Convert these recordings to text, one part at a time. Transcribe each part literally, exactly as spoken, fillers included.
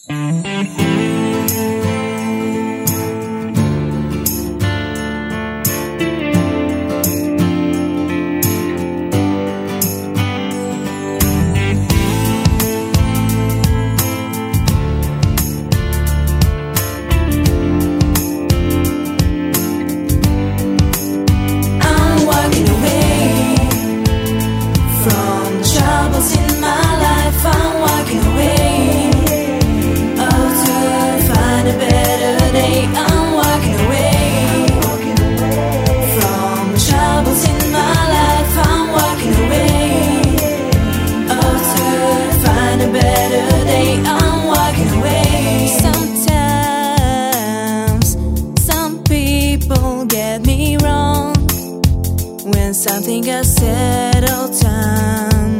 Something got settled down.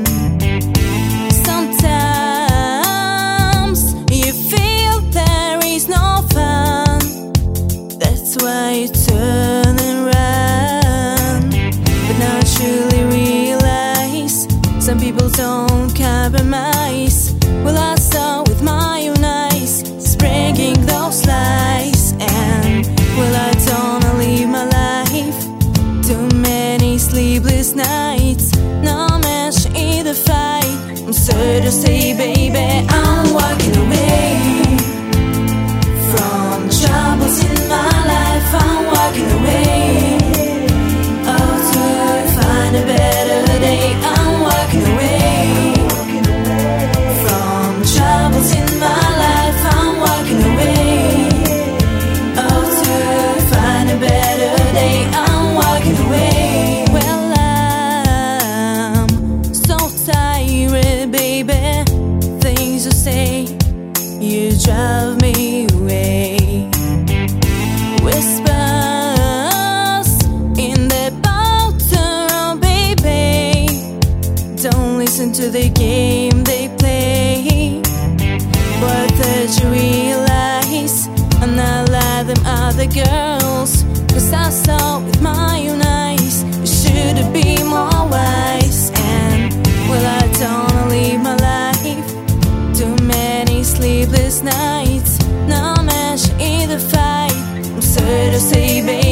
Sometimes you feel there is no fun. That's why you turn and run. But now I truly realize some people don't compromise. Well, I saw with my own eyes, spreading those lies. And well, I don't live my life. Too many sleepless nights, no match in the fight. I'm sorry to say, baby, I'm walking away from troubles in my life. I'm walking away, oh, to find a better day. I'm walking away from troubles in my life. I'm walking away, oh, to find a better day. I'm walking away. Well, I'm so tired, baby. Things you say, you drive me away. Whispers in the bathroom, baby. Don't listen to the game they play. But that you realize I'm not like them other girls. 'Cause I saw with my own eyes, you should be more wise. And well, I don't live my life. Too many sleepless nights, no match in the fight. I'm sorry to say, baby,